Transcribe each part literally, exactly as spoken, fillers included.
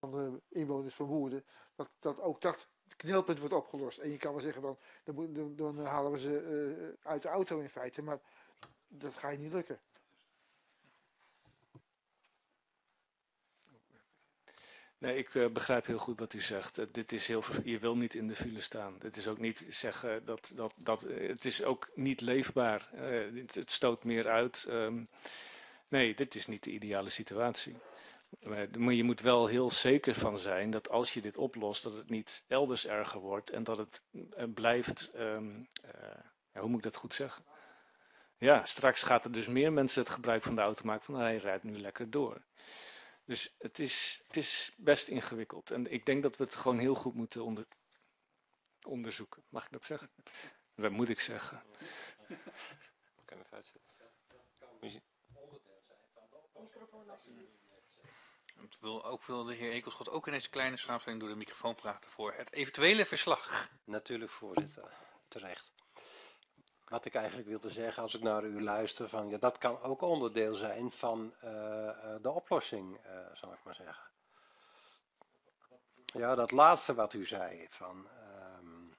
de inwoners van Woerden, dat, dat ook dat knelpunt wordt opgelost. En je kan wel zeggen, van, dan, moet, dan, dan halen we ze uh, uit de auto in feite, maar dat gaat je niet lukken. Nee, ik uh, begrijp heel goed wat u zegt. Uh, dit is heel, je wil niet in de file staan. Het is ook niet zeggen dat, dat, dat uh, het is ook niet leefbaar. Uh, het, het stoot meer uit. Um, nee, dit is niet de ideale situatie. Maar je moet wel heel zeker van zijn dat als je dit oplost, dat het niet elders erger wordt en dat het uh, blijft, um, uh, ja, hoe moet ik dat goed zeggen? Ja, straks gaat er dus meer mensen het gebruik van de auto maken van hij rijdt nu lekker door. Dus het is, het is best ingewikkeld en ik denk dat we het gewoon heel goed moeten onder, onderzoeken. Mag ik dat zeggen? Dat moet ik zeggen. Kan even uitzetten. Het wil ook wil de heer Ekelschot ook in deze kleine samenstelling door de microfoon praten voor het eventuele verslag. Natuurlijk, voorzitter. Terecht. Wat ik eigenlijk wilde zeggen, als ik naar u luister, van ja, dat kan ook onderdeel zijn van uh, de oplossing, uh, zal ik maar zeggen. Ja, dat laatste wat u zei, van, um,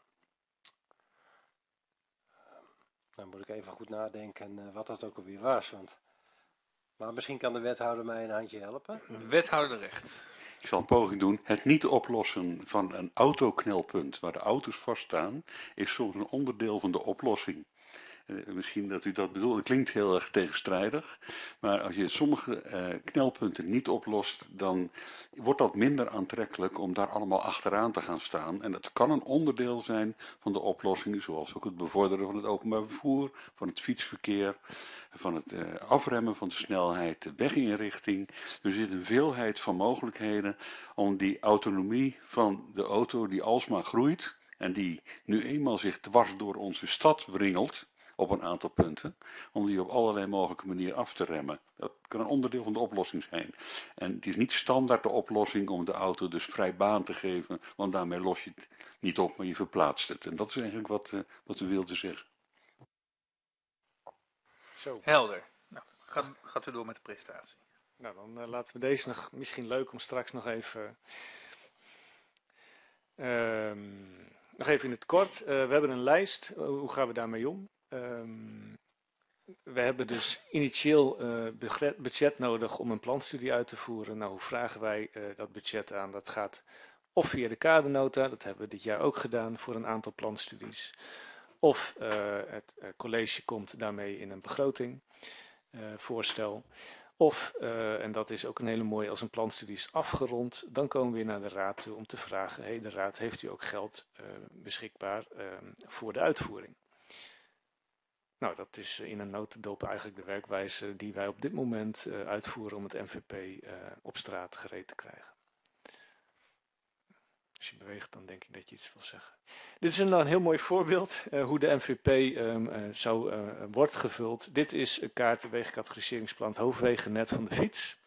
dan moet ik even goed nadenken uh, wat dat ook alweer was, want, maar misschien kan de wethouder mij een handje helpen. Wethouder de recht. Ik zal een poging doen. Het niet oplossen van een autoknelpunt waar de auto's vaststaan, is soms een onderdeel van de oplossing. Uh, misschien dat u dat bedoelt. Het klinkt heel erg tegenstrijdig. Maar als je sommige uh, knelpunten niet oplost, dan wordt dat minder aantrekkelijk om daar allemaal achteraan te gaan staan. En dat kan een onderdeel zijn van de oplossing, zoals ook het bevorderen van het openbaar vervoer, van het fietsverkeer, van het uh, afremmen van de snelheid, de weginrichting. Er zit een veelheid van mogelijkheden om die autonomie van de auto die alsmaar groeit en die nu eenmaal zich dwars door onze stad wringelt, op een aantal punten, om die op allerlei mogelijke manieren af te remmen. Dat kan een onderdeel van de oplossing zijn. En het is niet standaard de oplossing om de auto dus vrij baan te geven, want daarmee los je het niet op, maar je verplaatst het. En dat is eigenlijk wat, uh, wat we wilden zeggen. Zo. Helder. Nou, gaat, gaat u door met de presentatie. Nou, dan uh, laten we deze nog, misschien leuk om straks nog even... Uh, nog even in het kort. Uh, we hebben een lijst. Uh, hoe gaan we daarmee om? Um, we hebben dus initieel uh, budget nodig om een planstudie uit te voeren. Nou, hoe vragen wij uh, dat budget aan? Dat gaat of via de kadernota, dat hebben we dit jaar ook gedaan voor een aantal planstudies. Of uh, het uh, college komt daarmee in een begroting uh, voorstel. Of, uh, en dat is ook een hele mooie, als een planstudie is afgerond, dan komen we weer naar de raad toe om te vragen, hé, hey, de raad, heeft u ook geld uh, beschikbaar uh, voor de uitvoering? Nou, dat is in een notendop eigenlijk de werkwijze die wij op dit moment uh, uitvoeren om het M V P uh, op straat gereed te krijgen. Als je beweegt, dan denk ik dat je iets wil zeggen. Dit is een, een heel mooi voorbeeld uh, hoe de M V P um, uh, zo uh, wordt gevuld. Dit is een kaart, de wegencategoriseringsplan, het hoofdwegennet van de fiets.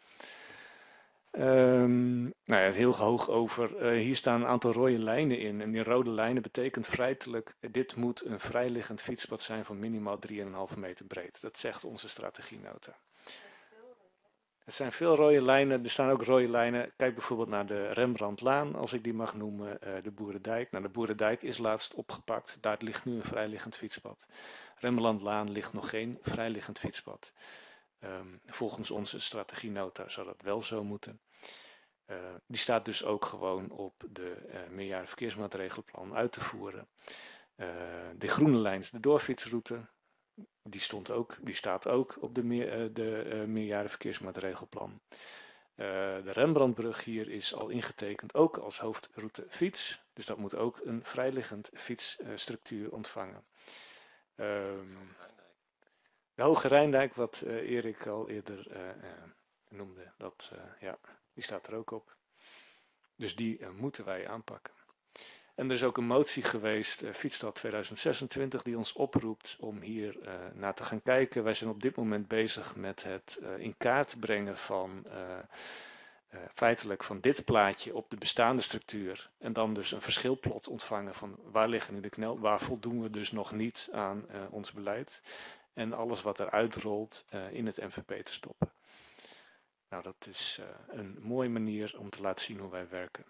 Um, nou ja, heel hoog over. Uh, hier staan een aantal rode lijnen in. En die rode lijnen betekent feitelijk, uh, dit moet een vrijliggend fietspad zijn van minimaal drie komma vijf meter breed. Dat zegt onze strategienota. Het zijn veel rode lijnen, er staan ook rode lijnen. Kijk bijvoorbeeld naar de Rembrandtlaan, als ik die mag noemen, uh, de Boerendijk. Nou, de Boerendijk is laatst opgepakt, daar ligt nu een vrijliggend fietspad. Rembrandtlaan ligt nog geen vrijliggend fietspad. Um, volgens onze strategienota zou dat wel zo moeten. Uh, die staat dus ook gewoon op de uh, meerjaren verkeersmaatregelplan uit te voeren. Uh, de groene lijn is de doorfietsroute. Die, stond ook, die staat ook op de, meer, uh, de uh, meerjaren verkeersmaatregelplan. Uh, de Rembrandtbrug hier is al ingetekend ook als hoofdroute fiets. Dus dat moet ook een vrijliggend fietsstructuur uh, ontvangen. Um, de Hoge Rijndijk, wat uh, Erik al eerder uh, uh, noemde, dat, uh, ja, die staat er ook op. Dus die uh, moeten wij aanpakken. En er is ook een motie geweest, uh, Fietsstad tweeduizend zesentwintig, die ons oproept om hier uh, naar te gaan kijken. Wij zijn op dit moment bezig met het uh, in kaart brengen van uh, uh, feitelijk van dit plaatje op de bestaande structuur. En dan dus een verschilplot ontvangen van waar liggen nu de knel, waar voldoen we dus nog niet aan uh, ons beleid. En alles wat eruit rolt uh, in het M V P te stoppen. Nou, dat is uh, een mooie manier om te laten zien hoe wij werken.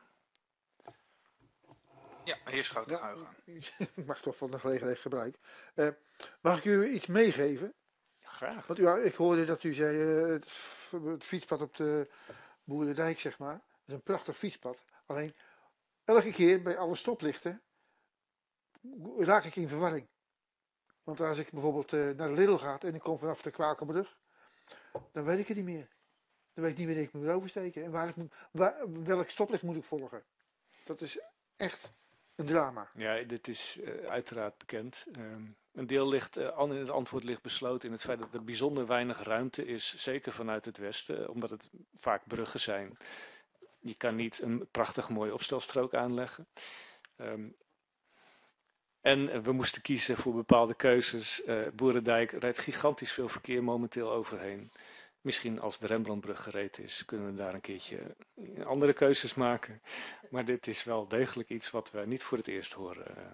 Ja, heer Schouten, ga Ja, u gaan. ik mag toch van de gelegenheid gebruiken. Uh, mag ik u iets meegeven? Graag. Want u, ik hoorde dat u zei, uh, het, het fietspad op de Boerendijk, zeg maar. Dat is een prachtig fietspad. Alleen, elke keer bij alle stoplichten raak ik in verwarring. Want als ik bijvoorbeeld uh, naar de Lidl ga en ik kom vanaf de Kwakelbrug, dan weet ik het niet meer. Dan weet ik niet wanneer ik moet oversteken en waar ik moet, waar, welk stoplicht moet ik volgen. Dat is echt een drama. Ja, dit is uh, uiteraard bekend. Um, een deel ligt, uh, in het antwoord ligt besloten in het feit dat er bijzonder weinig ruimte is, zeker vanuit het westen, omdat het vaak bruggen zijn. Je kan niet een prachtig mooie opstelstrook aanleggen. Um, en we moesten kiezen voor bepaalde keuzes. Uh, Boerendijk rijdt gigantisch veel verkeer momenteel overheen. Misschien als de Rembrandtbrug gereed is, kunnen we daar een keertje andere keuzes maken. Maar dit is wel degelijk iets wat we niet voor het eerst horen.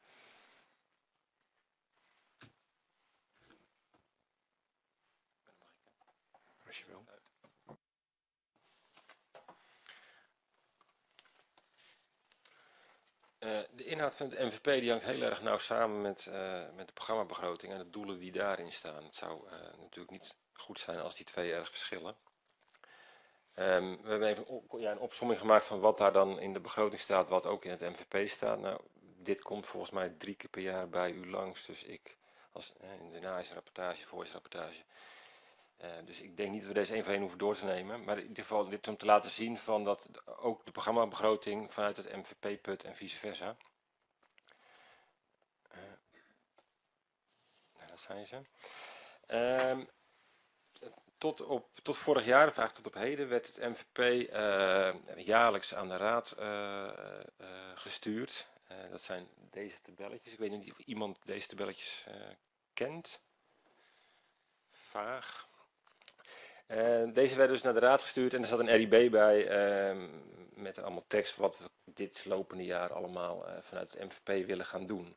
Als je wil. Uh, de inhoud van het M V P die hangt heel erg nauw samen met, uh, met de programmabegroting en de doelen die daarin staan. Het zou uh, natuurlijk niet goed zijn als die twee erg verschillen. Um, we hebben even een, op, ja, een opsomming gemaakt van wat daar dan in de begroting staat, wat ook in het M V P staat. Nou, dit komt volgens mij drie keer per jaar bij u langs, dus ik, als, uh, in de na-rapportage, voor-rapportage. Uh, dus ik denk niet dat we deze één voor één hoeven door te nemen. Maar in ieder geval dit om te laten zien van dat ook de programmabegroting vanuit het M V P put en vice versa. Uh, nou, dat zijn ze. Uh, tot, op, tot vorig jaar, of eigenlijk tot op heden, werd het M V P uh, jaarlijks aan de raad uh, uh, gestuurd. Uh, dat zijn deze tabelletjes. Ik weet niet of iemand deze tabelletjes uh, kent. Vaag. Uh, deze werden dus naar de raad gestuurd en er zat een R I B bij uh, met allemaal tekst wat we dit lopende jaar allemaal uh, vanuit het M V P willen gaan doen.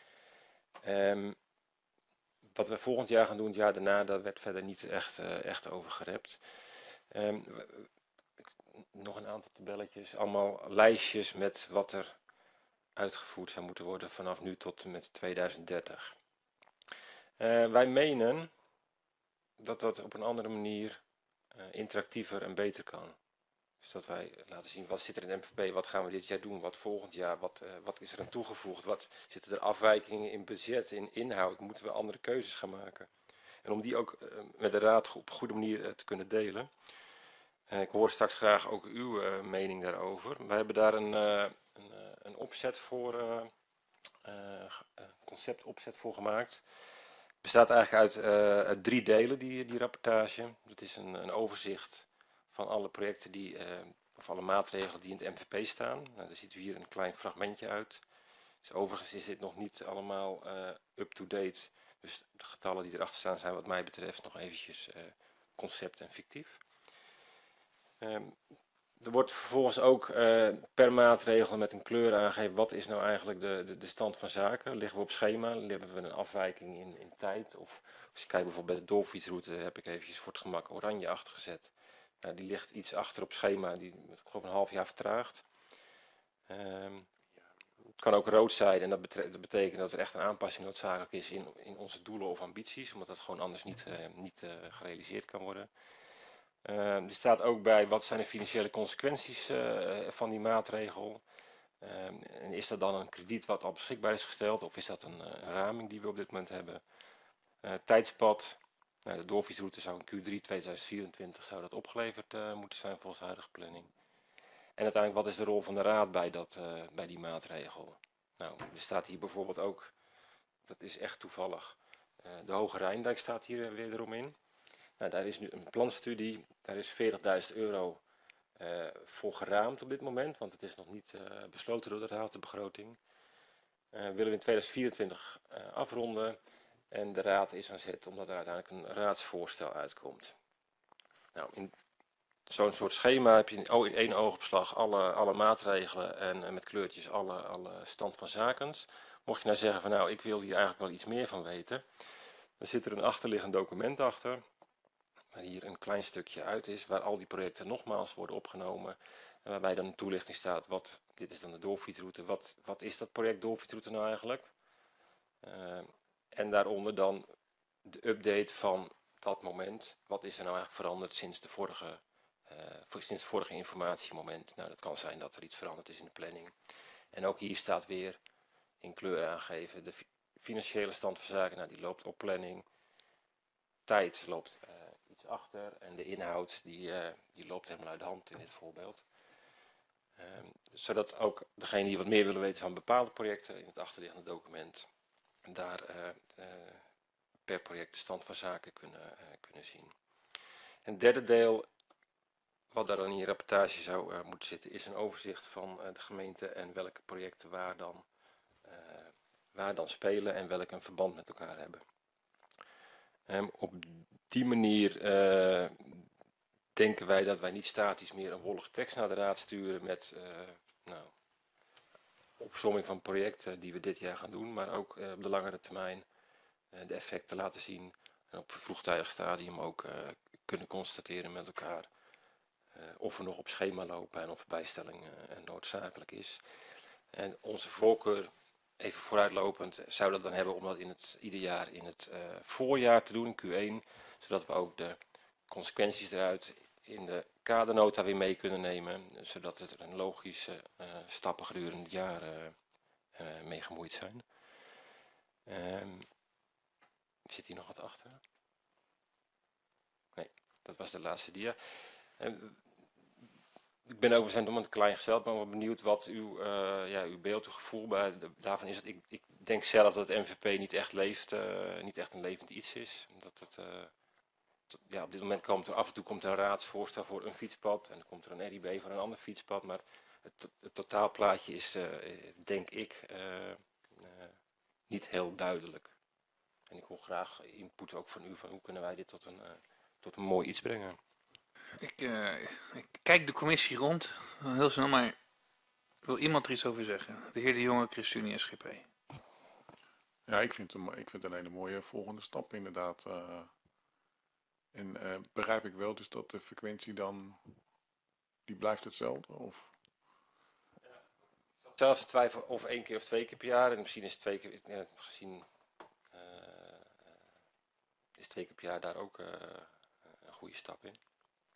Um, wat we volgend jaar gaan doen, het jaar daarna, daar werd verder niet echt, uh, echt over gerept. Um, nog een aantal tabelletjes, allemaal lijstjes met wat er uitgevoerd zou moeten worden vanaf nu tot en met tweeduizend dertig. Uh, wij menen dat dat op een andere manier uh, interactiever en beter kan. Dus dat wij laten zien wat zit er in het M V P, wat gaan we dit jaar doen, wat volgend jaar, wat, uh, wat is er aan toegevoegd, wat zitten er afwijkingen in budget, in inhoud, moeten we andere keuzes gaan maken. En om die ook uh, met de raad op een goede manier uh, te kunnen delen. Uh, ik hoor straks graag ook uw uh, mening daarover. Wij hebben daar een, uh, een, uh, een opzet voor, uh, uh, conceptopzet voor gemaakt. Het bestaat eigenlijk uit, uh, uit drie delen, die, die rapportage. Dat is een, een overzicht van alle projecten die, uh, of alle maatregelen die in het M V P staan. Nou, daar ziet u hier een klein fragmentje uit. Dus overigens is dit nog niet allemaal uh, up-to-date. Dus de getallen die erachter staan zijn wat mij betreft nog eventjes uh, concept en fictief. Um, er wordt vervolgens ook uh, per maatregel met een kleur aangegeven wat is nou eigenlijk de, de, de stand van zaken. Liggen we op schema, hebben we een afwijking in, in tijd. Of als je kijkt bijvoorbeeld bij de doorfietsroute, daar heb ik eventjes voor het gemak oranje achtergezet. Nou, die ligt iets achter op schema, die ik geloof een half jaar vertraagt. Um, het kan ook rood zijn en dat, betre- dat betekent dat er echt een aanpassing noodzakelijk is in, in onze doelen of ambities. Omdat dat gewoon anders niet, uh, niet uh, gerealiseerd kan worden. Uh, er staat ook bij wat zijn de financiële consequenties uh, van die maatregel. Uh, en is dat dan een krediet wat al beschikbaar is gesteld of is dat een, uh, een raming die we op dit moment hebben. Uh, tijdspad, nou, de doorfietsroute zou in Q drie tweeduizend vierentwintig zou dat opgeleverd uh, moeten zijn volgens de huidige planning. En uiteindelijk wat is de rol van de raad bij, dat, uh, bij die maatregel. Nou, er staat hier bijvoorbeeld ook, dat is echt toevallig, uh, de Hoge Rijndijk staat hier wederom in. Nou, daar is nu een planstudie, daar is veertigduizend euro uh, voor geraamd op dit moment, want het is nog niet uh, besloten door de raad, de begroting. Uh, willen we in tweeduizend vierentwintig uh, afronden en de raad is aan zet omdat er uiteindelijk een raadsvoorstel uitkomt. Nou, in zo'n soort schema heb je in één oogopslag alle, alle maatregelen en uh, met kleurtjes alle, alle stand van zakens. Mocht je nou zeggen van nou, ik wil hier eigenlijk wel iets meer van weten, dan zit er een achterliggend document achter. waar hier een klein stukje uit is, waar al die projecten nogmaals worden opgenomen. En waarbij dan een toelichting staat, wat, dit is dan de doorfietsroute, wat, wat is dat project doorfietsroute nou eigenlijk? Uh, en daaronder dan de update van dat moment. Wat is er nou eigenlijk veranderd sinds de vorige, uh, sinds het vorige informatiemoment? Nou, dat kan zijn dat er iets veranderd is in de planning. En ook hier staat weer in kleur aangegeven de financiële stand van zaken. Nou, die loopt op planning. Tijd loopt uh, iets achter en de inhoud die, uh, die loopt helemaal uit de hand in dit voorbeeld. Uh, zodat ook degenen die wat meer willen weten van bepaalde projecten in het achterliggende document daar uh, uh, per project de stand van zaken kunnen, uh, kunnen zien. Een derde deel wat daar dan in je rapportage zou uh, moeten zitten is een overzicht van uh, de gemeente en welke projecten waar dan, uh, waar dan spelen en welke een verband met elkaar hebben. Um, op die manier uh, denken wij dat wij niet statisch meer een wollige tekst naar de raad sturen met uh, nou, opsomming van projecten die we dit jaar gaan doen, maar ook uh, op de langere termijn uh, de effecten laten zien en op een vroegtijdig stadium ook uh, kunnen constateren met elkaar uh, of we nog op schema lopen en of bijstelling uh, noodzakelijk is. En onze voorkeur, even vooruitlopend, zou dat dan hebben om dat in het, ieder jaar in het uh, voorjaar te doen, Q één, zodat we ook de consequenties eruit in de kadernota weer mee kunnen nemen, zodat er een logische uh, stappen gedurende het jaar uh, uh, mee gemoeid zijn. Um, zit hier nog wat achter? Nee, dat was de laatste dia. Um, ik ben ook, we zijn nog een klein gesteld, maar wel benieuwd wat uw, uh, ja, uw beeld, uw gevoel bij, de, daarvan is. Dat ik, ik denk zelf dat het M V P niet echt leeft, uh, niet echt een levend iets is. Dat het, uh, t, ja, op dit moment komt er af en toe komt er een raadsvoorstel voor een fietspad en dan komt er een R I B voor een ander fietspad, maar het, het totaalplaatje is, uh, denk ik, uh, uh, niet heel duidelijk. En ik wil graag input ook van u, van hoe kunnen wij dit tot een, uh, tot een mooi iets brengen. Ik, uh, ik kijk de commissie rond, heel snel, maar wil iemand er iets over zeggen? De heer De Jonge, ChristenUnie, S G P. Ja, ik vind, hem, ik vind het een hele mooie volgende stap inderdaad. Uh, en uh, begrijp ik wel dus dat de frequentie dan, die blijft hetzelfde? Of? Zelfs de twijfel of één keer of twee keer per jaar. En misschien is het twee keer, ja, gezien uh, is twee keer per jaar daar ook uh, een goede stap in.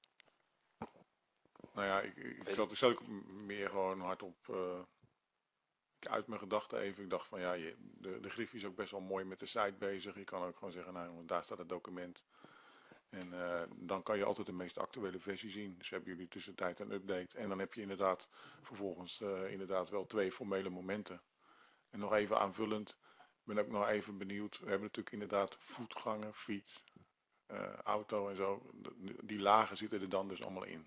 Nou ja, ik, ik, ik zat, ik zat ook meer gewoon hardop uh, uit mijn gedachten even. Ik dacht van ja, je, de, de Griffie is ook best wel mooi met de site bezig. Je kan ook gewoon zeggen, nou daar staat het document. En uh, dan kan je altijd de meest actuele versie zien. Dus hebben jullie tussentijd een update. En dan heb je inderdaad vervolgens uh, inderdaad wel twee formele momenten. En nog even aanvullend, ik ben ook nog even benieuwd. We hebben natuurlijk inderdaad voetganger, fiets, uh, auto en zo. Die lagen zitten er dan dus allemaal in.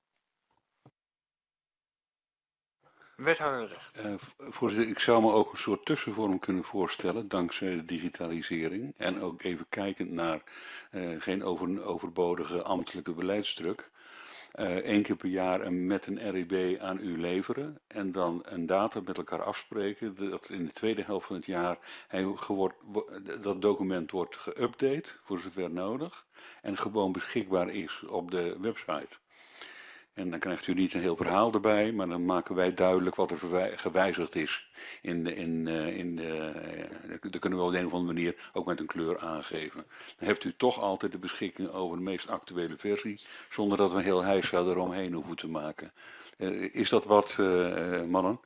Wethouder Recht. Uh, voorzitter, ik zou me ook een soort tussenvorm kunnen voorstellen, dankzij de digitalisering. En ook even kijkend naar uh, geen over, overbodige ambtelijke beleidsdruk. Uh, Eén keer per jaar een, met een R I B aan u leveren. En dan een datum met elkaar afspreken. Dat in de tweede helft van het jaar hij geword, dat document wordt geüpdate, voor zover nodig. En gewoon beschikbaar is op de website. En dan krijgt u niet een heel verhaal erbij, maar dan maken wij duidelijk wat er gewijzigd is. In de, in, in de, dat kunnen we op de een of andere manier ook met een kleur aangeven. Dan hebt u toch altijd de beschikking over de meest actuele versie, zonder dat we een heel huishouden eromheen hoeven te maken. Uh, is dat wat, uh, mannen?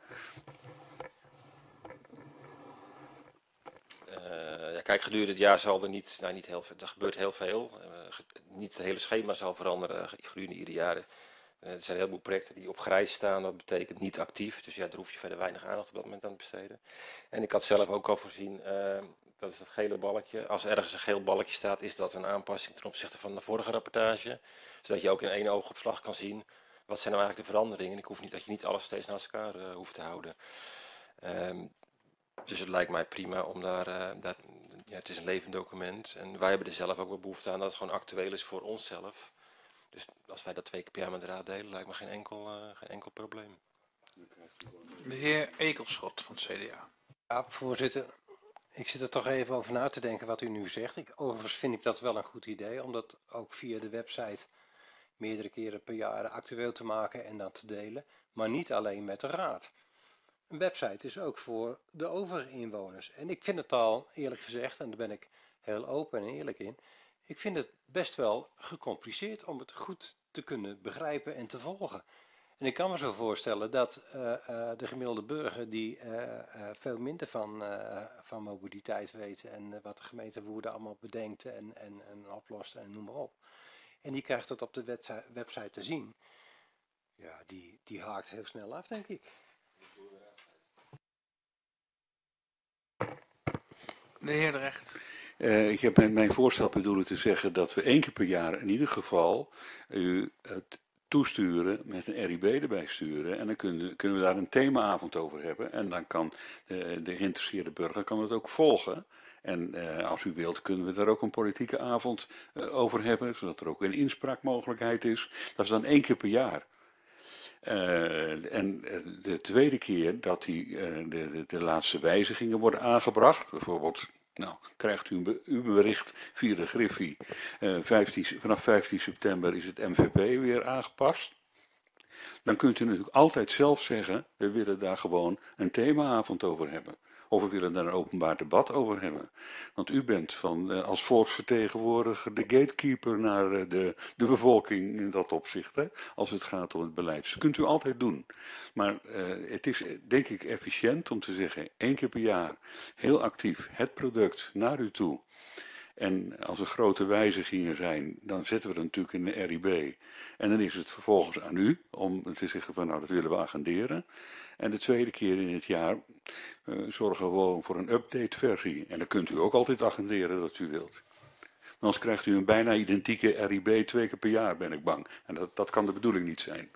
Uh, ja, kijk, gedurende het jaar zal er niet, nou niet heel veel, er gebeurt heel veel. Uh, niet het hele schema zal veranderen gedurende ieder jaar. Uh, er zijn een heleboel projecten die op grijs staan, dat betekent niet actief. Dus ja, daar hoef je verder weinig aandacht op dat moment aan te besteden. En ik had zelf ook al voorzien, uh, dat is het gele balkje. Als ergens een geel balkje staat, is dat een aanpassing ten opzichte van de vorige rapportage. Zodat je ook in één oogopslag kan zien, wat zijn nou eigenlijk de veranderingen. Ik hoef niet dat je niet alles steeds naast elkaar uh, hoeft te houden. Um, dus het lijkt mij prima om daar, uh, daar ja, het is een levend document. En wij hebben er zelf ook wel behoefte aan dat het gewoon actueel is voor onszelf. Dus als wij dat twee keer per jaar met de raad delen, lijkt me geen enkel, uh, geen enkel probleem. De heer Ekelschot van het C D A. Ja, voorzitter. Ik zit er toch even over na te denken wat u nu zegt. Ik, overigens vind ik dat wel een goed idee, om dat ook via de website meerdere keren per jaar actueel te maken en dan te delen. Maar niet alleen met de raad. Een website is ook voor de overige inwoners. En ik vind het al, eerlijk gezegd, en daar ben ik heel open en eerlijk in, ik vind het best wel gecompliceerd om het goed te kunnen begrijpen en te volgen. En ik kan me zo voorstellen dat uh, uh, de gemiddelde burger die uh, uh, veel minder van, uh, van mobiliteit weet en uh, wat de gemeente Woerden allemaal bedenkt en, en, en oplost en noem maar op. En die krijgt het op de website, website te zien. Ja, die, die haakt heel snel af, denk ik. De heer De Recht. Uh, ik heb met mijn voorstel bedoeld te zeggen dat we één keer per jaar in ieder geval u het toesturen met een R I B erbij sturen. En dan kunnen, kunnen we daar een themaavond over hebben. En dan kan de, de geïnteresseerde burger kan het ook volgen. En uh, als u wilt kunnen we daar ook een politieke avond uh, over hebben. Zodat er ook een inspraakmogelijkheid is. Dat is dan één keer per jaar. Uh, en de tweede keer dat die, uh, de, de, de laatste wijzigingen worden aangebracht. Bijvoorbeeld... Nou, krijgt u een, uw bericht via de Griffie. Uh, vijftien, vanaf vijftien september is het M V P weer aangepast. Dan kunt u natuurlijk altijd zelf zeggen, we willen daar gewoon een themaavond over hebben. Of we willen daar een openbaar debat over hebben. Want u bent van, uh, als volksvertegenwoordiger de gatekeeper naar uh, de, de bevolking in dat opzicht. Hè, als het gaat om het beleid. Dus dat kunt u altijd doen. Maar uh, het is denk ik efficiënt om te zeggen, één keer per jaar, heel actief, het product naar u toe. En als er grote wijzigingen zijn, dan zetten we het natuurlijk in de R I B. En dan is het vervolgens aan u om te zeggen van nou dat willen we agenderen. En de tweede keer in het jaar uh, zorgen we gewoon voor een update versie. En dan kunt u ook altijd agenderen dat u wilt. Anders krijgt u een bijna identieke R I B twee keer per jaar, ben ik bang. En dat, dat kan de bedoeling niet zijn.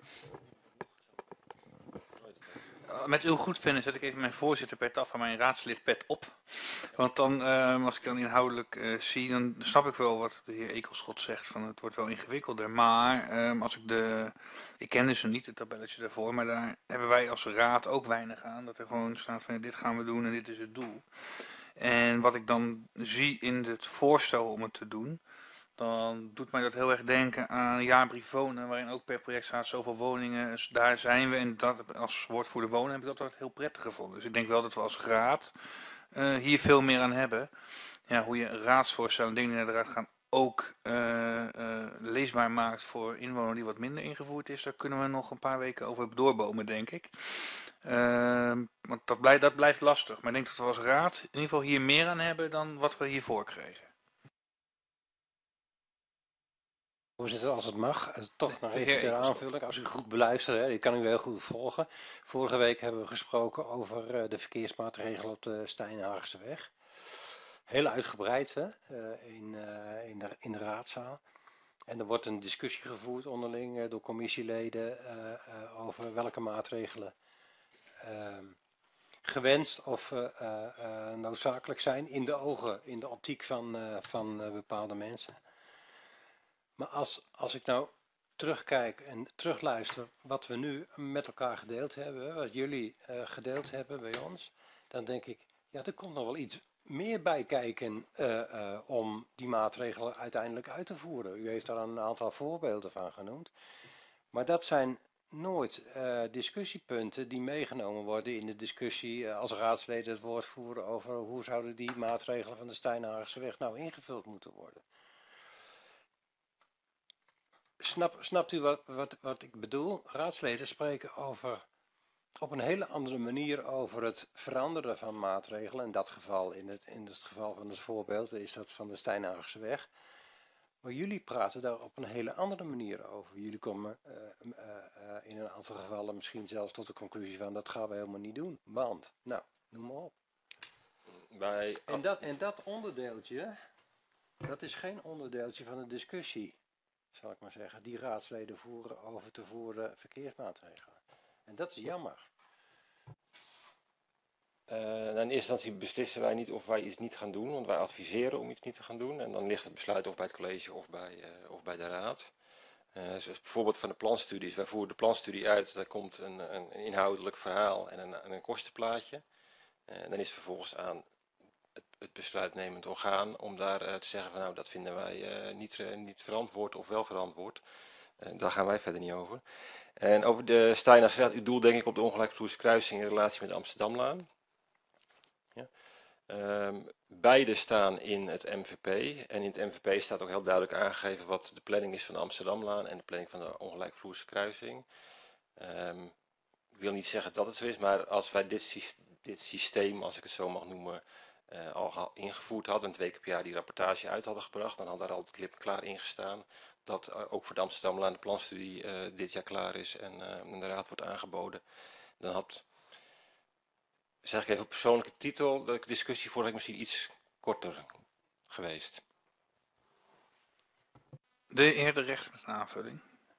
Met uw goedvinden zet ik even mijn voorzitterpet af en mijn raadslidpet op. Want dan, uh, als ik dan inhoudelijk uh, zie, dan snap ik wel wat de heer Ekelschot zegt. Van het wordt wel ingewikkelder. Maar um, als ik de... Ik kende ze niet, het tabelletje daarvoor. Maar daar hebben wij als raad ook weinig aan. Dat er gewoon staat van ja, dit gaan we doen en dit is het doel. En wat ik dan zie in het voorstel om het te doen... Dan doet mij dat heel erg denken aan jaarbrief wonen, waarin ook per project staat zoveel woningen, daar zijn we. En dat als woordvoerder wonen heb ik dat altijd heel prettig gevonden. Dus ik denk wel dat we als raad uh, hier veel meer aan hebben. Ja, hoe je raadsvoorstellen en dingen die naar de raad gaan ook uh, uh, leesbaar maakt voor inwoners die wat minder ingevoerd is. Daar kunnen we nog een paar weken over doorbomen, denk ik. Uh, want dat blijft, dat blijft lastig. Maar ik denk dat we als raad in ieder geval hier meer aan hebben dan wat we hiervoor kregen. Voorzitter, als het mag, toch nog De even heer ter Ekelschot. aanvulling. Als u goed beluistert, hè, ik kan u heel goed volgen. Vorige week hebben we gesproken over uh, de verkeersmaatregelen op de Steinhaagse weg. Heel uitgebreid hè, uh, in, uh, in, de, in de raadzaal. En er wordt een discussie gevoerd onderling uh, door commissieleden uh, uh, over welke maatregelen uh, gewenst of uh, uh, noodzakelijk zijn in de ogen, in de optiek van, uh, van uh, bepaalde mensen. Maar als, als ik nou terugkijk en terugluister wat we nu met elkaar gedeeld hebben, wat jullie uh, gedeeld hebben bij ons, dan denk ik, ja, er komt nog wel iets meer bij kijken uh, uh, om die maatregelen uiteindelijk uit te voeren. U heeft daar een aantal voorbeelden van genoemd. Maar dat zijn nooit uh, discussiepunten die meegenomen worden in de discussie uh, als raadsleden het woord voeren over hoe zouden die maatregelen van de Steinhaagse weg nou ingevuld moeten worden. Snap, snapt u wat, wat, wat ik bedoel? Raadsleden spreken over, op een hele andere manier over het veranderen van maatregelen. In dat geval, in het, in het geval van het voorbeeld, is dat van de Steinhaagse weg. Maar jullie praten daar op een hele andere manier over. Jullie komen uh, uh, uh, in een aantal gevallen misschien zelfs tot de conclusie van dat gaan we helemaal niet doen. Want, nou, noem maar op. Bij En dat, en dat onderdeeltje, dat is geen onderdeeltje van de discussie, zal ik maar zeggen, die raadsleden voeren over te voeren verkeersmaatregelen. En dat is jammer. Uh, in eerste instantie beslissen wij niet of wij iets niet gaan doen, want wij adviseren om iets niet te gaan doen. En dan ligt het besluit of bij het college of bij, uh, of bij de raad. Uh, zoals bijvoorbeeld van de planstudies. Wij voeren de planstudie uit, daar komt een, een, een inhoudelijk verhaal en een, en een kostenplaatje. Uh, en dan is vervolgens aan het, het besluitnemend orgaan om daar uh, te zeggen van nou dat vinden wij uh, niet, uh, niet verantwoord of wel verantwoord. Uh, daar gaan wij verder niet over. En over de Steinasweg, uw doel denk ik op de ongelijkvloerse kruising in relatie met de Amsterdamlaan. Ja. Um, beide staan in het M V P en in het M V P staat ook heel duidelijk aangegeven wat de planning is van de Amsterdamlaan en de planning van de ongelijkvloerse kruising. Um, ik wil niet zeggen dat het zo is, maar als wij dit, dit systeem, als ik het zo mag noemen, uh, al ingevoerd hadden en twee keer per jaar die rapportage uit hadden gebracht, dan had daar al het klip klaar in gestaan dat uh, ook voor de Amsterdamlaan de planstudie uh, dit jaar klaar is en uh, de raad wordt aangeboden. Dan had, zeg ik even op persoonlijke titel, de discussie vorige week misschien iets korter geweest. De heer De Recht met een aanvulling.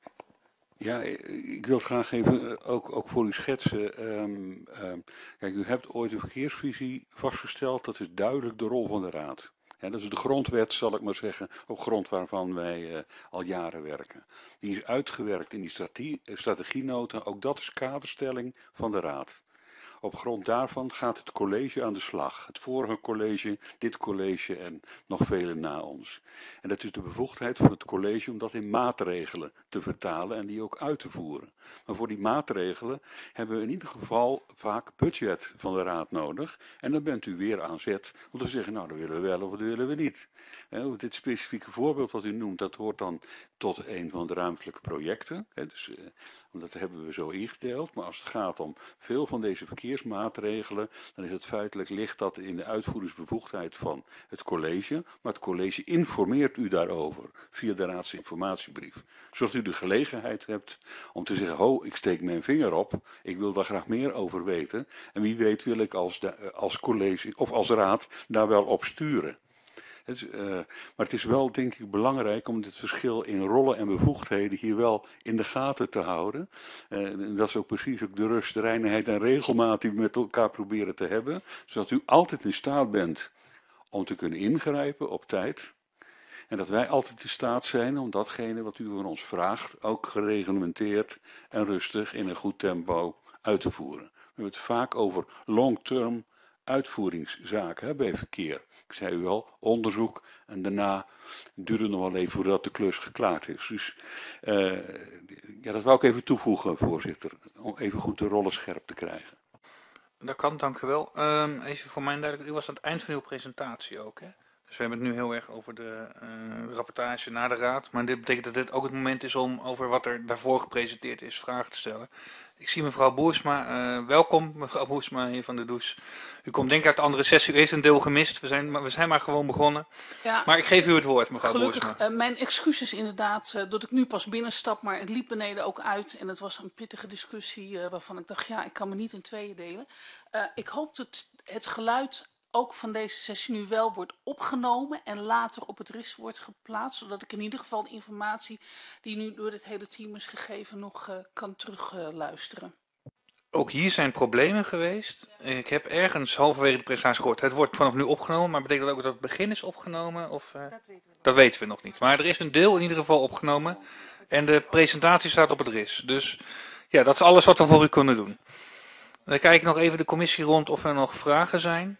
Ja, ik wil het graag even ook, ook voor u schetsen. Um, um, kijk, u hebt ooit een verkeersvisie vastgesteld. Dat is duidelijk de rol van de Raad. Ja, dat is de grondwet, zal ik maar zeggen, op grond waarvan wij uh, al jaren werken. Die is uitgewerkt in die strate strategienota. Ook dat is kaderstelling van de Raad. Op grond daarvan gaat het college aan de slag. Het vorige college, dit college en nog vele na ons. En dat is de bevoegdheid van het college om dat in maatregelen te vertalen en die ook uit te voeren. Maar voor die maatregelen hebben we in ieder geval vaak budget van de raad nodig. En dan bent u weer aan zet om te zeggen, nou dat willen we wel of dat willen we niet. En dit specifieke voorbeeld wat u noemt, dat hoort dan tot een van de ruimtelijke projecten. Dus, uh, dat hebben we zo ingedeeld. Maar als het gaat om veel van deze verkeersmaatregelen, dan is het feitelijk ligt dat in de uitvoeringsbevoegdheid van het college. Maar het college informeert u daarover via de raadsinformatiebrief. Zodat u de gelegenheid hebt om te zeggen, ho, ik steek mijn vinger op. Ik wil daar graag meer over weten. En wie weet wil ik als, de, als college of als raad daar wel op sturen. Het is, uh, maar het is wel denk ik belangrijk om dit verschil in rollen en bevoegdheden hier wel in de gaten te houden. Uh, en dat is ook precies ook de rust, de reinheid en regelmaat die we met elkaar proberen te hebben. Zodat u altijd in staat bent om te kunnen ingrijpen op tijd. En dat wij altijd in staat zijn om datgene wat u van ons vraagt ook gereglementeerd en rustig in een goed tempo uit te voeren. We hebben het vaak over long-term uitvoeringszaken hè, bij verkeer. Ik zei u al, onderzoek en daarna duurt het nog wel even voordat de klus geklaard is. Dus uh, ja, dat wou ik even toevoegen, voorzitter, om even goed de rollen scherp te krijgen. Dat kan, dank u wel. Um, even voor mijn duidelijk, u was aan het eind van uw presentatie ook, hè? Dus we hebben het nu heel erg over de uh, rapportage naar de raad. Maar dit betekent dat dit ook het moment is om over wat er daarvoor gepresenteerd is vragen te stellen. Ik zie mevrouw Boersma. Uh, welkom mevrouw Boersma hier van de Douche. U komt denk ik uit de andere sessie. U heeft een deel gemist. We zijn, we zijn maar gewoon begonnen. Ja, maar ik geef u het woord mevrouw gelukkig, Boersma. Uh, mijn excuses inderdaad uh, dat ik nu pas binnenstap. Maar het liep beneden ook uit. En het was een pittige discussie uh, waarvan ik dacht ja ik kan me niet in tweeën delen. Uh, ik hoop dat het geluid ook van deze sessie nu wel wordt opgenomen en later op het R I S wordt geplaatst, zodat ik in ieder geval de informatie die nu door dit hele team is gegeven nog uh, kan terugluisteren. Uh, ook hier zijn problemen geweest. Ik heb ergens halverwege de presentatie gehoord, het wordt vanaf nu opgenomen, maar betekent dat ook dat het begin is opgenomen? Of, uh, dat, weten we dat weten we nog niet. Maar er is een deel in ieder geval opgenomen en de presentatie staat op het R I S. Dus ja, dat is alles wat we voor u kunnen doen. Dan kijk ik nog even de commissie rond of er nog vragen zijn.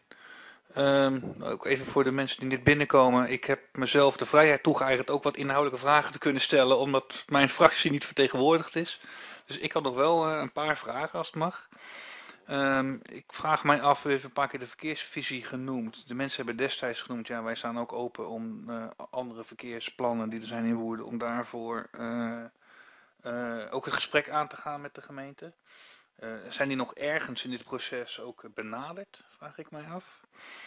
Um, ook even voor de mensen die net binnenkomen. Ik heb mezelf de vrijheid toegeëigend ook wat inhoudelijke vragen te kunnen stellen, omdat mijn fractie niet vertegenwoordigd is. Dus ik had nog wel uh, een paar vragen als het mag. Um, ik vraag mij af, u heeft een paar keer de verkeersvisie genoemd. De mensen hebben destijds genoemd, ja wij staan ook open om uh, andere verkeersplannen die er zijn in Woerden, om daarvoor uh, uh, ook het gesprek aan te gaan met de gemeente. Uh, zijn die nog ergens in dit proces ook benaderd, vraag ik mij af.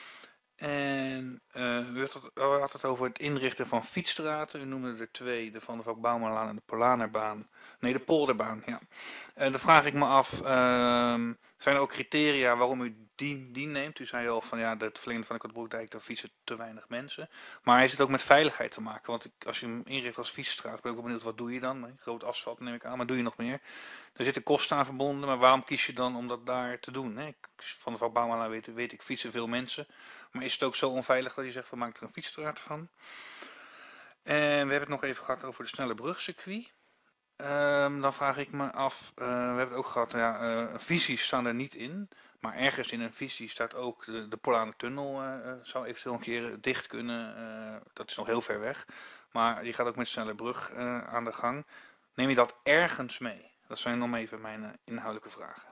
En uh, u, had het, u had het over het inrichten van fietsstraten. U noemde er twee, de Van der Valk Bouwmalaan en de Polanerbaan. Nee, de Polderbaan, ja. En dan vraag ik me af, uh, zijn er ook criteria waarom u die, die neemt? U zei al van ja, het verlengde van de Kortebroekdijk, daar fietsen te weinig mensen. Maar heeft het ook met veiligheid te maken? Want ik, als je hem inricht als fietsstraat, ben ik ook benieuwd, wat doe je dan? Nee, groot asfalt neem ik aan, maar doe je nog meer? Er zitten kosten aan verbonden, maar waarom kies je dan om dat daar te doen? Nee, Van der Valk Bouwmalaan weet, weet ik, fietsen veel mensen. Maar is het ook zo onveilig dat je zegt, we maken er een fietsstraat van? En we hebben het nog even gehad over de snelle brugcircuit. Um, dan vraag ik me af, uh, we hebben het ook gehad, ja, uh, visies staan er niet in. Maar ergens in een visie staat ook de, de Polartunnel uh, zou eventueel een keer dicht kunnen. Uh, dat is nog heel ver weg. Maar die gaat ook met snelle brug uh, aan de gang. Neem je dat ergens mee? Dat zijn nog even mijn uh, inhoudelijke vragen.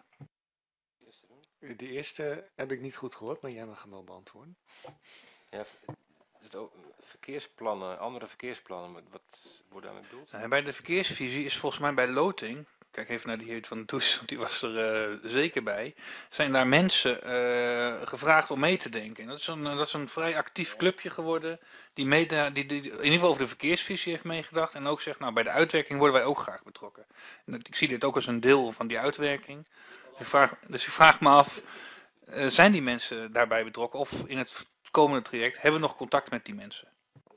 De eerste heb ik niet goed gehoord, maar jij mag hem wel beantwoorden. Ja, het ook verkeersplannen, andere verkeersplannen, wat worden daarmee bedoeld? Nou, bij de verkeersvisie is volgens mij bij loting, kijk even naar die heer Van Does, want die was er uh, zeker bij, zijn daar mensen uh, gevraagd om mee te denken. En dat is een, dat is een vrij actief clubje geworden, die, mee, die, die, die in ieder geval over de verkeersvisie heeft meegedacht en ook zegt, nou bij de uitwerking worden wij ook graag betrokken. En dat, ik zie dit ook als een deel van die uitwerking. Dus ik vraag, dus ik vraag me af, uh, zijn die mensen daarbij betrokken of in het komende traject hebben we nog contact met die mensen?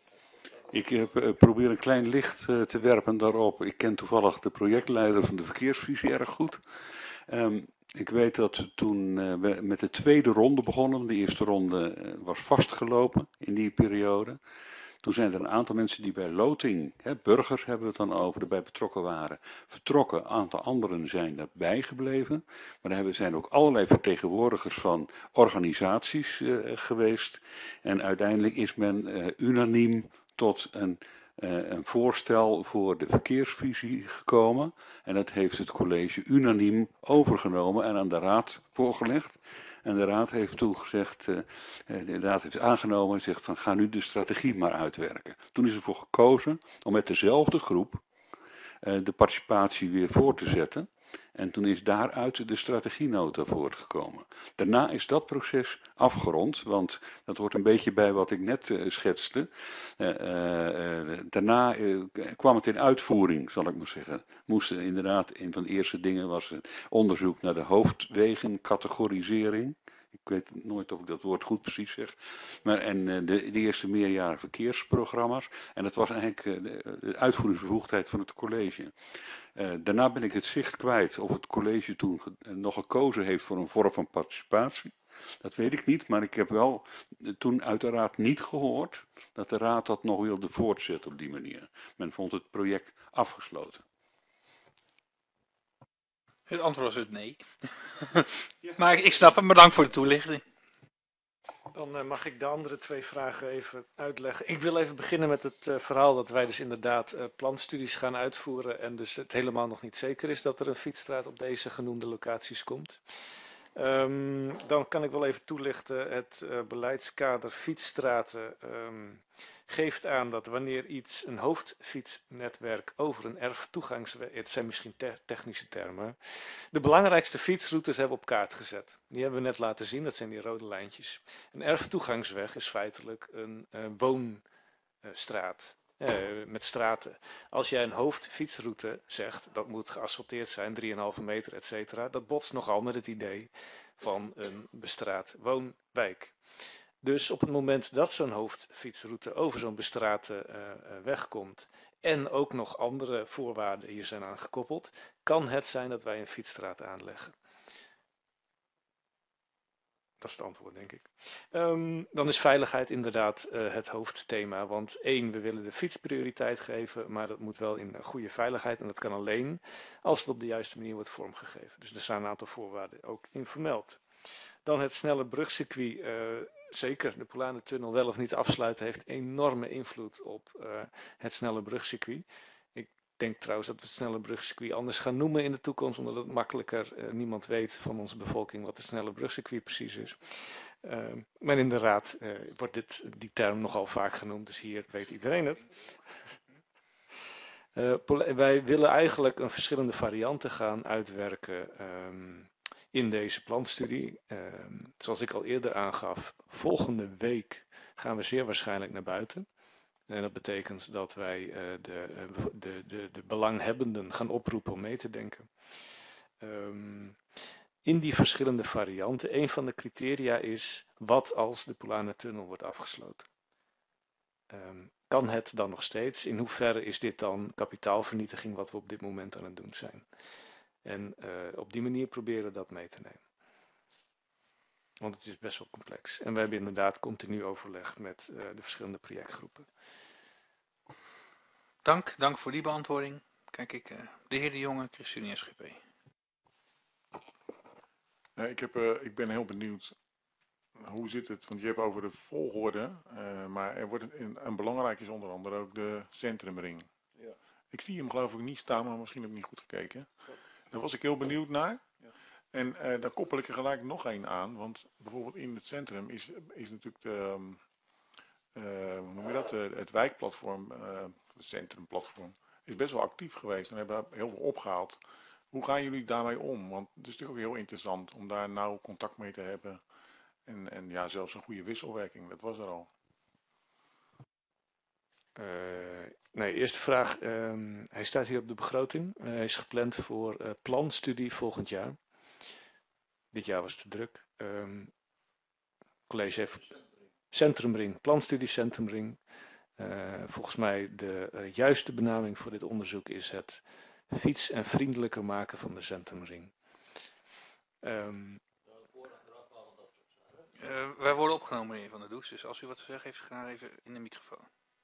Ik heb, uh, probeer een klein licht uh, te werpen daarop. Ik ken toevallig de projectleider van de verkeersvisie erg goed. Um, ik weet dat toen uh, we met de tweede ronde begonnen, de eerste ronde uh, was vastgelopen in die periode. Toen zijn er een aantal mensen die bij loting, hè, burgers hebben we het dan over, erbij betrokken waren, vertrokken. Een aantal anderen zijn daarbij gebleven. Maar er zijn ook allerlei vertegenwoordigers van organisaties uh, geweest. En uiteindelijk is men uh, unaniem tot een, uh, een voorstel voor de verkeersvisie gekomen. En dat heeft het college unaniem overgenomen en aan de raad voorgelegd. En de raad heeft toen gezegd, uh, de raad heeft aangenomen en zegt van ga nu de strategie maar uitwerken. Toen is ervoor gekozen om met dezelfde groep uh, de participatie weer voor te zetten. En toen is daaruit de strategienota voortgekomen. Daarna is dat proces afgerond, want dat hoort een beetje bij wat ik net uh, schetste. Uh, uh, uh, daarna uh, kwam het in uitvoering, zal ik maar zeggen. Moesten inderdaad, een van de eerste dingen was een onderzoek naar de hoofdwegencategorisering. Ik weet nooit of ik dat woord goed precies zeg. Maar, en uh, de, de eerste meerjaren verkeersprogramma's. En dat was eigenlijk uh, de, de uitvoeringsbevoegdheid van het college. Uh, daarna ben ik het zicht kwijt of het college toen ge nog gekozen heeft voor een vorm van participatie. Dat weet ik niet, maar ik heb wel uh, toen uit de raad niet gehoord dat de raad dat nog wilde voortzetten op die manier. Men vond het project afgesloten. Het antwoord was het nee. Maar ik, ik snap het, bedankt voor de toelichting. Dan uh, mag ik de andere twee vragen even uitleggen. Ik wil even beginnen met het uh, verhaal dat wij dus inderdaad uh, planstudies gaan uitvoeren en dus het helemaal nog niet zeker is dat er een fietsstraat op deze genoemde locaties komt. Um, dan kan ik wel even toelichten, het uh, beleidskader fietsstraten um, geeft aan dat wanneer iets een hoofdfietsnetwerk over een erftoegangsweg, het zijn misschien te technische termen, de belangrijkste fietsroutes hebben op kaart gezet. Die hebben we net laten zien, dat zijn die rode lijntjes. Een erftoegangsweg is feitelijk een uh, woonstraat. Uh, met straten. Als jij een hoofdfietsroute zegt, dat moet geasfalteerd zijn, drie komma vijf meter, et cetera. Dat botst nogal met het idee van een bestraat woonwijk. Dus op het moment dat zo'n hoofdfietsroute over zo'n bestrate uh, weg komt en ook nog andere voorwaarden hier zijn aan gekoppeld, kan het zijn dat wij een fietsstraat aanleggen. Dat is het antwoord, denk ik. Um, dan is veiligheid inderdaad uh, het hoofdthema. Want één, we willen de fiets prioriteit geven, maar dat moet wel in goede veiligheid. En dat kan alleen als het op de juiste manier wordt vormgegeven. Dus er staan een aantal voorwaarden ook in vermeld. Dan het snelle brugcircuit. Uh, zeker, de Polartunnel wel of niet afsluiten heeft enorme invloed op uh, het snelle brugcircuit. Ik denk trouwens dat we het snelle brugcircuit anders gaan noemen in de toekomst, omdat het makkelijker, uh, niemand weet van onze bevolking wat het snelle brugcircuit precies is. Uh, maar in de raad uh, wordt dit, die term nogal vaak genoemd, dus hier weet iedereen het. Uh, wij willen eigenlijk een verschillende varianten gaan uitwerken um, in deze plantstudie. Um, zoals ik al eerder aangaf, volgende week gaan we zeer waarschijnlijk naar buiten. En dat betekent dat wij uh, de, uh, de, de, de belanghebbenden gaan oproepen om mee te denken. Um, in die verschillende varianten, een van de criteria is, wat als de Polartunnel wordt afgesloten? Um, kan het dan nog steeds? In hoeverre is dit dan kapitaalvernietiging wat we op dit moment aan het doen zijn? En uh, op die manier proberen we dat mee te nemen. Want het is best wel complex. En we hebben inderdaad continu overleg met uh, de verschillende projectgroepen. Dank, dank voor die beantwoording. Kijk ik, uh, de heer De Jonge, ChristenUnie S G P. Ja, ik, heb, uh, ik ben heel benieuwd, hoe zit het? Want je hebt over de volgorde, uh, maar er wordt een, een belangrijk is onder andere ook de centrumring. Ja. Ik zie hem geloof ik niet staan, maar misschien heb ik niet goed gekeken. Daar was ik heel benieuwd naar. Ja. En uh, daar koppel ik er gelijk nog één aan, want bijvoorbeeld in het centrum is, is natuurlijk de, uh, hoe noem je dat, uh, het wijkplatform, uh, het centrumplatform, is best wel actief geweest en hebben heel veel opgehaald. Hoe gaan jullie daarmee om? Want het is natuurlijk ook heel interessant om daar nauw contact mee te hebben. En, en ja, zelfs een goede wisselwerking, dat was er al. Uh, nee, eerste vraag. Um, hij staat hier op de begroting. Uh, hij is gepland voor uh, planstudie volgend jaar. Dit jaar was te druk. Um, college heeft Centrumring, planstudie Centrumring. Uh, volgens mij de uh, juiste benaming voor dit onderzoek is het fiets- en vriendelijker maken van de Centrumring. Um, uh, wij worden opgenomen, meneer Van der Does, dus als u wat te zeggen heeft, ga even in de microfoon.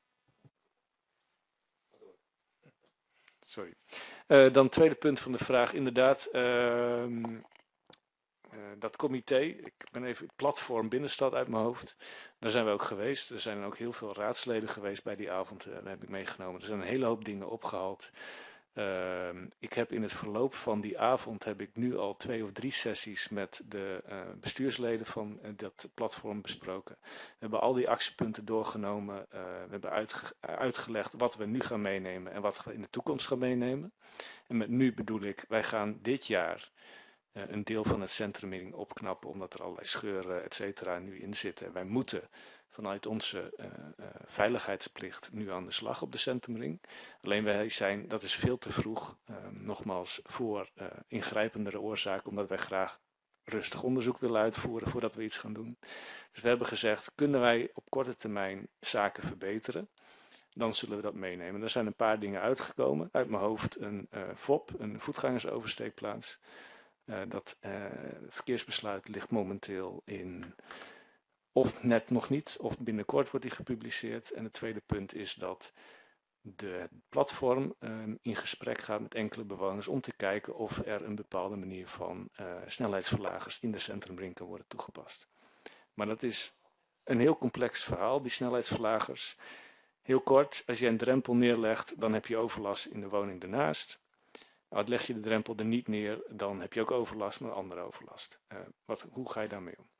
Sorry. Uh, dan het tweede punt van de vraag. Inderdaad, uh, uh, dat comité, ik ben even het platform Binnenstad uit mijn hoofd. Daar zijn we ook geweest. Er zijn ook heel veel raadsleden geweest bij die avond. Uh, daar heb ik meegenomen. Er zijn een hele hoop dingen opgehaald. Uh, ik heb in het verloop van die avond heb ik nu al twee of drie sessies met de uh, bestuursleden van uh, dat platform besproken. We hebben al die actiepunten doorgenomen. Uh, we hebben uitge uitgelegd wat we nu gaan meenemen en wat we in de toekomst gaan meenemen. En met nu bedoel ik, wij gaan dit jaar uh, een deel van het centrumring opknappen, omdat er allerlei scheuren et cetera nu in zitten. Wij moeten vanuit onze uh, uh, veiligheidsplicht nu aan de slag op de centrumring. Alleen wij zijn, dat is veel te vroeg, uh, nogmaals, voor uh, ingrijpendere oorzaken, omdat wij graag rustig onderzoek willen uitvoeren voordat we iets gaan doen. Dus we hebben gezegd, kunnen wij op korte termijn zaken verbeteren? Dan zullen we dat meenemen. Er zijn een paar dingen uitgekomen. Uit mijn hoofd een uh, V O P, een voetgangersoversteekplaats. Uh, dat uh, verkeersbesluit ligt momenteel in... Of net nog niet, of binnenkort wordt die gepubliceerd. En het tweede punt is dat de platform um, in gesprek gaat met enkele bewoners om te kijken of er een bepaalde manier van uh, snelheidsverlagers in de centrumring kan worden toegepast. Maar dat is een heel complex verhaal, die snelheidsverlagers. Heel kort, als je een drempel neerlegt, dan heb je overlast in de woning ernaast. Nou, leg je de drempel er niet neer, dan heb je ook overlast, maar andere overlast. Uh, wat, hoe ga je daarmee om?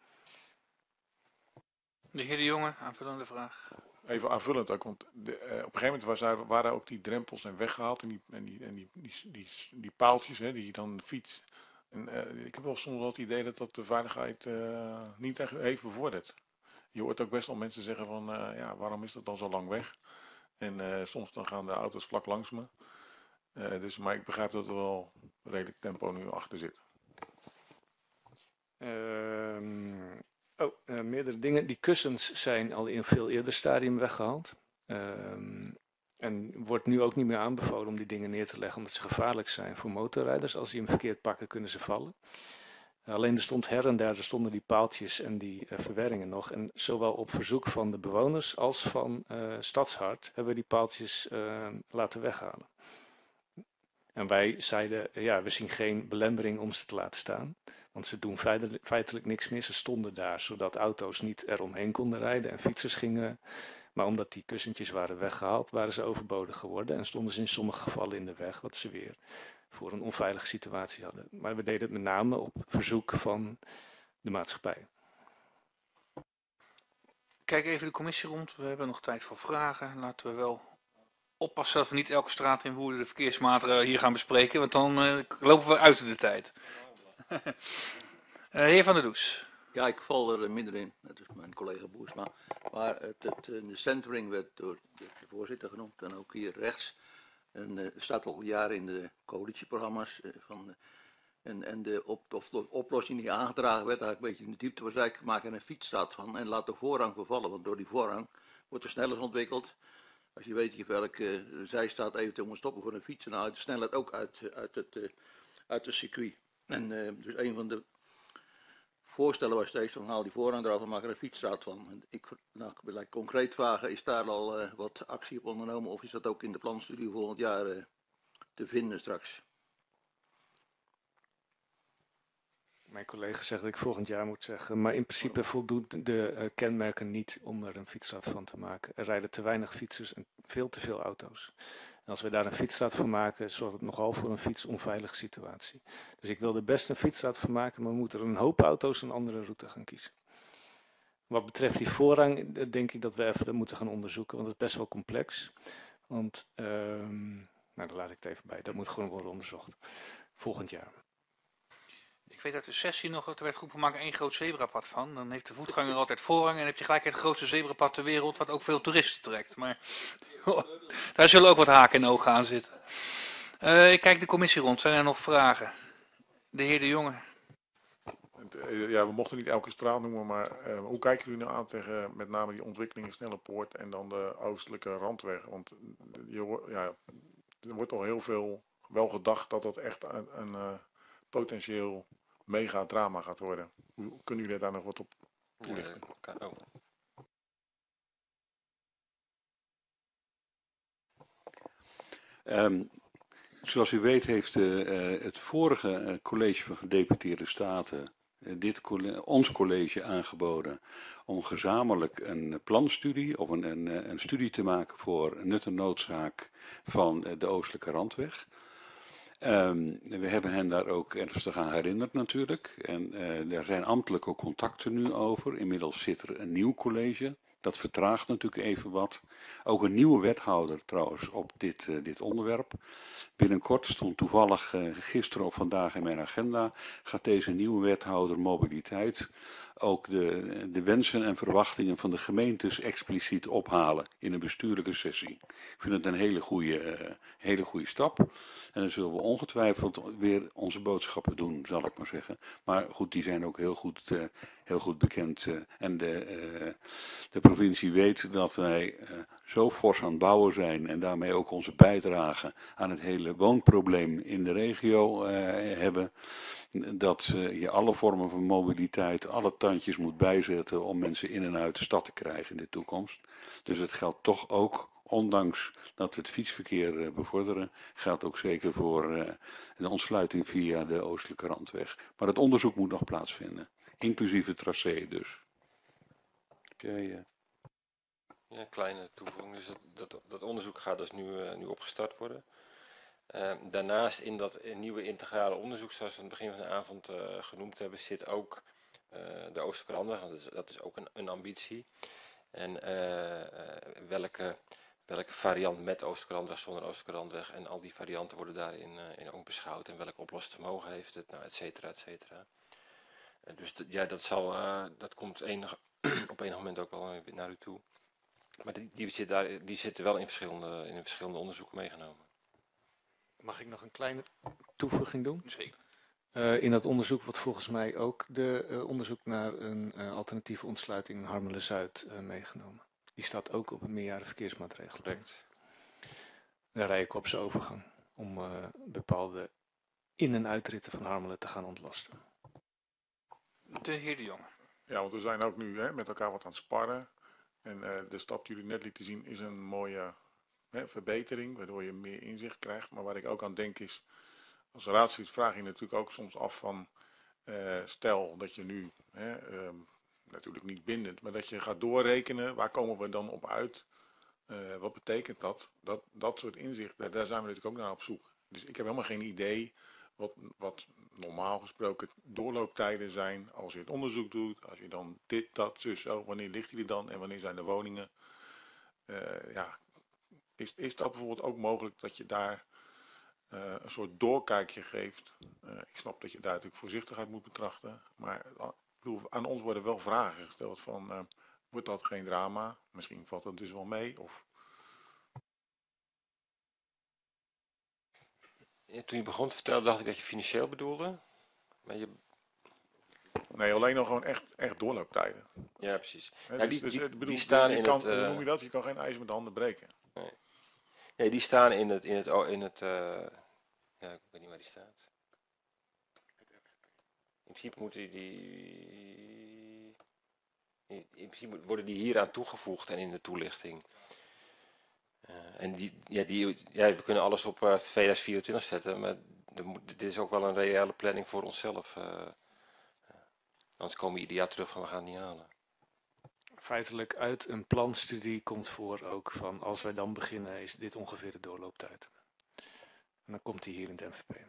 De heer De Jonge, aanvullende vraag. Even aanvullend ook, want de, uh, op een gegeven moment was er, waren ook die drempels en weggehaald en die, en die, en die, die, die, die paaltjes, hè, die dan de fiets. En, uh, ik heb wel soms wel het idee dat dat de veiligheid uh, niet echt heeft bevorderd. Je hoort ook best wel mensen zeggen van, uh, ja, waarom is dat dan zo lang weg? En uh, soms dan gaan de auto's vlak langs me. Uh, dus, maar ik begrijp dat er wel redelijk tempo nu achter zit. Um... Oh, uh, meerdere dingen. Die kussens zijn al in een veel eerder stadium weggehaald. Um, en wordt nu ook niet meer aanbevolen om die dingen neer te leggen, omdat ze gevaarlijk zijn voor motorrijders. Als die hem verkeerd pakken, kunnen ze vallen. Uh, alleen er stond her en daar, er stonden die paaltjes en die uh, verwerringen nog. En zowel op verzoek van de bewoners als van uh, Stadshart hebben we die paaltjes uh, laten weghalen. En wij zeiden, uh, ja, we zien geen belemmering om ze te laten staan. Want ze doen feitelijk niks meer. Ze stonden daar zodat auto's niet eromheen konden rijden en fietsers gingen. Maar omdat die kussentjes waren weggehaald, waren ze overbodig geworden. En stonden ze in sommige gevallen in de weg, wat ze weer voor een onveilige situatie hadden. Maar we deden het met name op verzoek van de maatschappij. Kijk even de commissie rond. We hebben nog tijd voor vragen. Laten we wel oppassen dat we niet elke straat in Woerden de verkeersmaatregelen hier gaan bespreken. Want dan uh, lopen we uit de tijd. uh, heer Van der Does. Ja, ik val er minder in, net als mijn collega Boersma. Maar het, het, de centering werd door de voorzitter genoemd en ook hier rechts. En uh, staat al jaren in de coalitieprogramma's. Uh, van, uh, en, en de, op, of de oplossing die aangedragen werd, eigenlijk een beetje in de diepte, was eigenlijk maak er een fietsstraat van en laat de voorrang vervallen. Want door die voorrang wordt de snelheid ontwikkeld. Als je weet je welke uh, zijstaat eventueel moet stoppen voor een fiets, dan haalt de snelheid ook uit, uit, het, uh, uit het circuit. En uh, dus een van de voorstellen was steeds van haal die voorrang eraf en maak er een fietsstraat van. En ik nou, wil ik concreet vragen, is daar al uh, wat actie op ondernomen of is dat ook in de planstudie volgend jaar uh, te vinden straks? Mijn collega zegt dat ik volgend jaar moet zeggen, maar in principe voldoen de uh, kenmerken niet om er een fietsstraat van te maken. Er rijden te weinig fietsers en veel te veel auto's. En als we daar een fietsstraat van maken, zorgt het nogal voor een fietsonveilige situatie. Dus ik wil er best een fietsstraat van maken, maar we moeten er een hoop auto's een andere route gaan kiezen. Wat betreft die voorrang, denk ik dat we even dat moeten gaan onderzoeken, want het is best wel complex. Want, um, nou dan laat ik het even bij, dat moet gewoon worden onderzocht. Volgend jaar. Ik weet uit de sessie nog dat er werd geroepen, maak er één groot zebrapad van. Dan heeft de voetganger altijd voorrang en dan heb je gelijk het grootste zebrapad ter wereld, wat ook veel toeristen trekt. Maar daar zullen ook wat haken en ogen aan zitten. Uh, ik kijk de commissie rond. Zijn er nog vragen? De heer De Jonge. Ja, we mochten niet elke straat noemen, maar uh, hoe kijken jullie nou aan tegen met name die ontwikkeling in Snellepoort en dan de oostelijke randweg? Want je, ja, er wordt al heel veel wel gedacht dat dat echt een, een uh, potentieel mega drama gaat worden. Hoe kunnen jullie daar nog wat op toelichten? Ja, oh. Um, zoals u weet heeft uh, uh, het vorige uh, college van gedeputeerde staten uh, dit colle ons college aangeboden om gezamenlijk een planstudie of een, een, een studie te maken voor nut en noodzaak van uh, de oostelijke randweg. Um, we hebben hen daar ook ernstig aan herinnerd natuurlijk. En uh, er zijn ambtelijke contacten nu over. Inmiddels zit er een nieuw college. Dat vertraagt natuurlijk even wat. Ook een nieuwe wethouder trouwens op dit, uh, dit onderwerp. Binnenkort stond toevallig uh, gisteren of vandaag in mijn agenda. Gaat deze nieuwe wethouder mobiliteit ook de, de wensen en verwachtingen van de gemeentes expliciet ophalen in een bestuurlijke sessie. Ik vind het een hele goede, uh, hele goede stap. En dan zullen we ongetwijfeld weer onze boodschappen doen, zal ik maar zeggen. Maar goed, die zijn ook heel goed, uh, heel goed bekend. Uh, en de, uh, de provincie weet dat wij uh, zo fors aan het bouwen zijn en daarmee ook onze bijdrage aan het hele woonprobleem in de regio uh, hebben. Dat uh, je alle vormen van mobiliteit, alle tandjes moet bijzetten om mensen in en uit de stad te krijgen in de toekomst. Dus het geldt toch ook, ondanks dat we het fietsverkeer uh, bevorderen, geldt ook zeker voor uh, de ontsluiting via de oostelijke randweg. Maar het onderzoek moet nog plaatsvinden, inclusief het tracé dus. Heb jij... Uh... Ja, een kleine toevoeging. Dus dat, dat, dat onderzoek gaat dus nu, uh, nu opgestart worden. Uh, daarnaast in dat nieuwe integrale onderzoek, zoals we aan het begin van de avond uh, genoemd hebben, zit ook uh, de oostelijke randweg. Dat is, dat is ook een, een ambitie. En uh, uh, welke, welke variant met oostelijke randweg, zonder oostelijke randweg, en al die varianten worden daarin uh, in ook beschouwd. En welk oplossingsvermogen heeft het, nou, et cetera, et cetera. Uh, dus ja, dat, zal, uh, dat komt enig, op enig moment ook wel naar u toe. Maar die, die, zit daar, die zitten wel in verschillende, in verschillende onderzoeken meegenomen. Mag ik nog een kleine toevoeging doen? Zeker. Uh, in dat onderzoek wordt volgens mij ook de uh, onderzoek naar een uh, alternatieve ontsluiting in Harmelen-Zuid uh, meegenomen. Die staat ook op een meerjaren verkeersmaatregel. Correct. Daar rij ik op zijn overgang om uh, bepaalde in- en uitritten van Harmelen te gaan ontlasten. De heer De Jonge. Ja, want we zijn ook nu hè, met elkaar wat aan het sparren. En uh, de stap die jullie net lieten zien is een mooie hè, verbetering, waardoor je meer inzicht krijgt. Maar waar ik ook aan denk is, als raadslid vraag je natuurlijk ook soms af van, uh, stel dat je nu, hè, um, natuurlijk niet bindend, maar dat je gaat doorrekenen, waar komen we dan op uit? Uh, wat betekent dat? dat? Dat soort inzichten, daar zijn we natuurlijk ook naar op zoek. Dus ik heb helemaal geen idee wat, wat normaal gesproken doorlooptijden zijn als je het onderzoek doet. Als je dan dit, dat, zus, zo, wanneer ligt die dan en wanneer zijn de woningen? Uh, ja, is, is dat bijvoorbeeld ook mogelijk dat je daar uh, een soort doorkijkje geeft? Uh, ik snap dat je daar natuurlijk voorzichtigheid moet betrachten. Maar uh, ik bedoel, aan ons worden wel vragen gesteld van, uh, wordt dat geen drama? Misschien valt het dus wel mee of... Ja, toen je begon te vertellen dacht ik dat je financieel bedoelde. Maar je... Nee, alleen nog gewoon echt, echt doorlooptijden. Ja, precies. He, ja, dus, die, dus, die, bedoel, die staan je in kan, het... Uh... Hoe noem je dat? Je kan geen ijs met de handen breken. Nee, nee die staan in het... In het, in het uh... ja, ik weet niet waar die staat. In principe moeten die... In principe worden die hier aan toegevoegd en in de toelichting. Uh, en die, ja, die, ja, we kunnen alles op uh, tweeduizend vierentwintig zetten, maar er moet, dit is ook wel een reële planning voor onszelf. Uh, anders komen we ieder jaar terug van we gaan het niet halen. Feitelijk uit een planstudie komt voor ook van als wij dan beginnen is dit ongeveer de doorlooptijd. En dan komt hij hier in het M V P.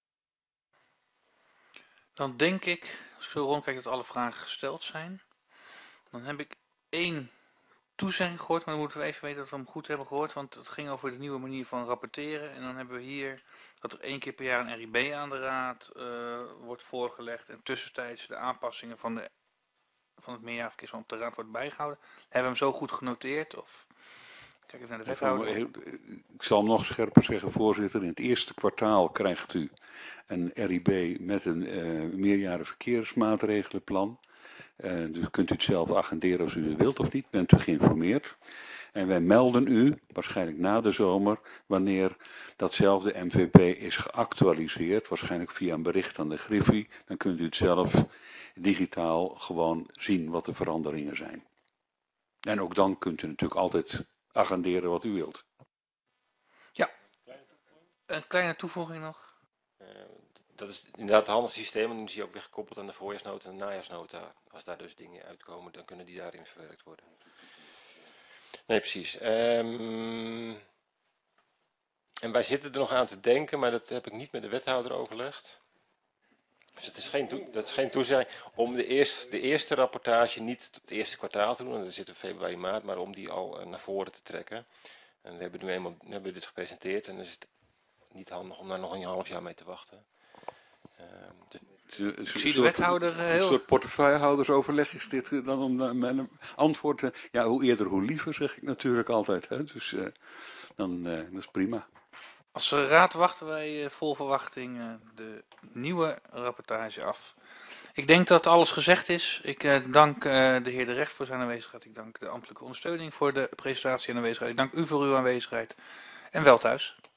Dan denk ik, als ik zo rondkijk, dat alle vragen gesteld zijn. Dan heb ik één toezegging gehoord, maar dan moeten we even weten dat we hem goed hebben gehoord. Want het ging over de nieuwe manier van rapporteren. En dan hebben we hier dat er één keer per jaar een R I B aan de raad uh, wordt voorgelegd. En tussentijds de aanpassingen van, de, van het meerjarenverkeersplan op de raad wordt bijgehouden. Hebben we hem zo goed genoteerd? Of kijk even naar de wethouder. Ik zal nog scherper zeggen, voorzitter. In het eerste kwartaal krijgt u een R I B met een uh, meerjaren verkeersmaatregelenplan. Uh, dus kunt u het zelf agenderen als u het wilt of niet, bent u geïnformeerd. En wij melden u, waarschijnlijk na de zomer, wanneer datzelfde M V P is geactualiseerd, waarschijnlijk via een bericht aan de Griffie. Dan kunt u het zelf digitaal gewoon zien wat de veranderingen zijn. En ook dan kunt u natuurlijk altijd agenderen wat u wilt. Ja, een kleine toevoeging nog. Uh, dat is inderdaad het handelssysteem en nu zie je ook weer gekoppeld aan de voorjaarsnota en de najaarsnota. Als daar dus dingen uitkomen, dan kunnen die daarin verwerkt worden. Nee, precies. Um, en wij zitten er nog aan te denken, maar dat heb ik niet met de wethouder overlegd. Dus het is geen, toe, dat is geen toezegging om de eerste, de eerste rapportage niet het eerste kwartaal te doen, en dan zitten we februari, maart, maar om die al uh, naar voren te trekken. En we hebben nu eenmaal we hebben dit gepresenteerd en dan is het niet handig om daar nog een half jaar mee te wachten. Uh, dus ik zie de wethouder uh, heel... Een soort portefeuillehoudersoverleg is dit uh, dan om uh, mijn antwoord te... Ja, hoe eerder hoe liever, zeg ik natuurlijk altijd. Hè? Dus uh, dan uh, dat is prima. Als raad wachten wij uh, vol verwachting uh, de nieuwe rapportage af. Ik denk dat alles gezegd is. Ik uh, dank uh, de heer De Recht voor zijn aanwezigheid. Ik dank de ambtelijke ondersteuning voor de presentatie en aanwezigheid. Ik dank u voor uw aanwezigheid. En wel thuis.